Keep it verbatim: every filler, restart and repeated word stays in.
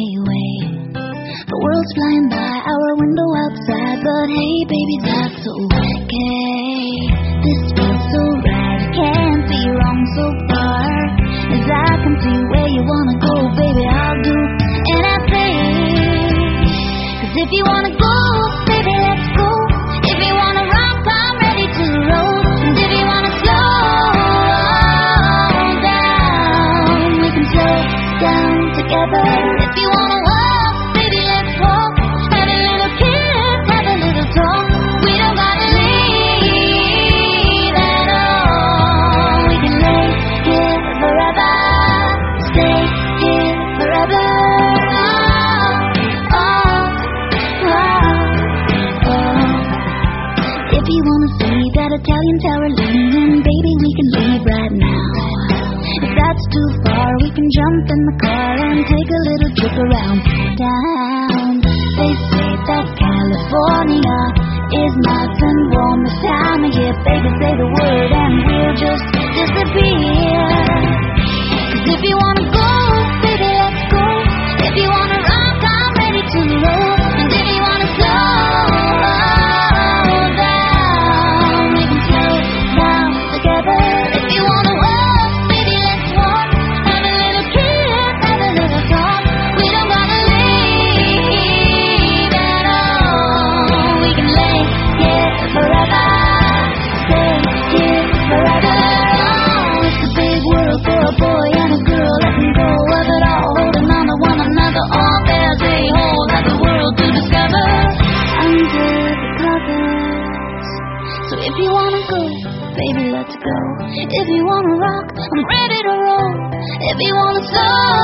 anyway. The world's flying by our window outside, but hey baby, that's okay. This feels so right, it can't be wrong so far. As I can see where you wanna go, baby, I'll do anything. Cause if you wanna go, baby, let's go. If you wanna rock, I'm ready to roll. And if you wanna slow down, we can slow down together. If you wanna walk, baby, let's walk. Have a little kiss, have a little talk. We don't gotta leave at all. We can lay here forever, stay here forever. Oh, oh, oh, oh. If you wanna see that Italian tower leaning, baby, we can leave right now. If that's too far, we can jump in the car and take a little trip around town. They say that California is nice and warm this time of year. Baby, say the word and we'll just disappear. Cause if you wanna go, baby, let's go. If you wanna rock, I'm ready to roll. And if you wanna slow down, we can slow down together. If you wanna walk, baby, let's walk. Have a little kiss, have a little talk. We don't gotta leave at all. We can lay here forever, stay here forever. Oh, it's a big world for a boy and a girl. Let me go of it all, holding on to one another. All there's a whole other world to discover under the covers. So if you wanna go, baby, let's go. If you wanna rock, I'm ready to roll. If you wanna slow